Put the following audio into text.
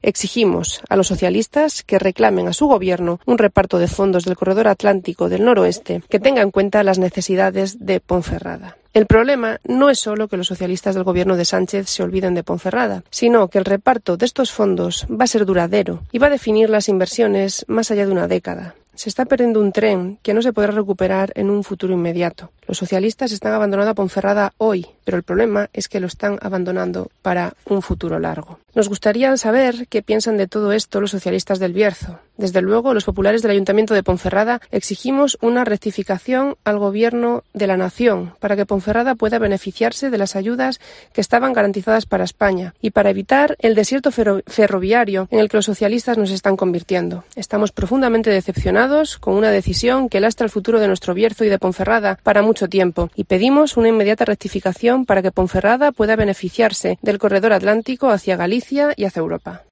Exigimos a los socialistas que reclamen a su gobierno un reparto de fondos del corredor atlántico del noroeste que tenga en cuenta las necesidades de Ponferrada. El problema no es solo que los socialistas del gobierno de Sánchez se olviden de Ponferrada, sino que el reparto de estos fondos va a ser duradero y va a definir las inversiones más allá de una década. Se está perdiendo un tren que no se podrá recuperar en un futuro inmediato. Los socialistas están abandonando a Ponferrada hoy, pero el problema es que lo están abandonando para un futuro largo. Nos gustaría saber qué piensan de todo esto los socialistas del Bierzo. Desde luego, los populares del Ayuntamiento de Ponferrada exigimos una rectificación al Gobierno de la Nación para que Ponferrada pueda beneficiarse de las ayudas que estaban garantizadas para España y para evitar el desierto ferroviario en el que los socialistas nos están convirtiendo. Estamos profundamente decepcionados con una decisión que lastra el futuro de nuestro Bierzo y de Ponferrada para mucho tiempo y pedimos una inmediata rectificación para que Ponferrada pueda beneficiarse del corredor atlántico hacia Galicia y hacia Europa.